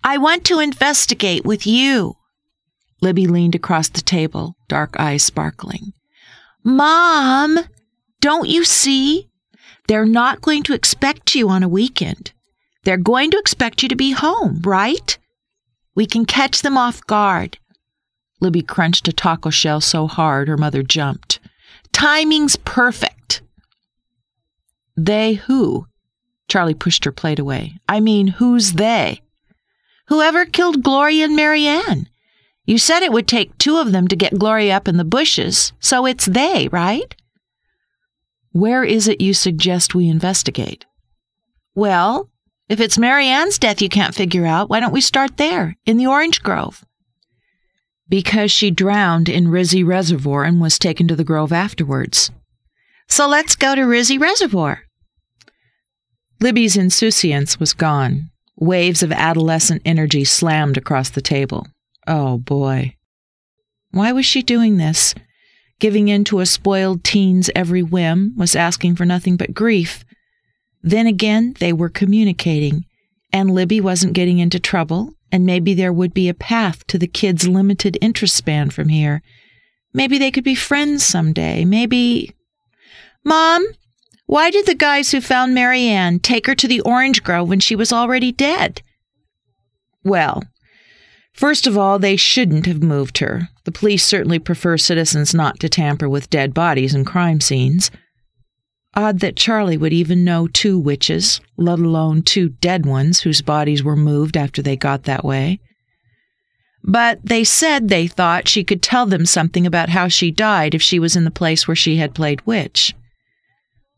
I want to investigate with you. Libby leaned across the table, dark eyes sparkling. Mom, don't you see? They're not going to expect you on a weekend. They're going to expect you to be home, right? We can catch them off guard. Libby crunched a taco shell so hard her mother jumped. Timing's perfect. They who? Charlie pushed her plate away. I mean, who's they? Whoever killed Gloria and Marianne. You said it would take 2 of them to get Gloria up in the bushes, so it's they, right? Where is it you suggest we investigate? Well, if it's Marianne's death you can't figure out, why don't we start there, in the orange grove? Because she drowned in Rizzy Reservoir and was taken to the grove afterwards. So let's go to Rizzy Reservoir. Libby's insouciance was gone. Waves of adolescent energy slammed across the table. Oh, boy. Why was she doing this? Giving in to a spoiled teen's every whim was asking for nothing but grief. Then again, they were communicating, and Libby wasn't getting into trouble, and maybe there would be a path to the kid's limited interest span from here. Maybe they could be friends someday. Maybe... Mom, why did the guys who found Marianne take her to the orange grove when she was already dead? Well, first of all, they shouldn't have moved her. The police certainly prefer citizens not to tamper with dead bodies and crime scenes. Odd that Charlie would even know 2 witches, let alone 2 dead ones whose bodies were moved after they got that way. But they said they thought she could tell them something about how she died if she was in the place where she had played witch.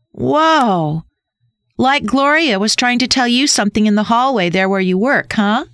Whoa! Like Gloria was trying to tell you something in the hallway there where you work, huh?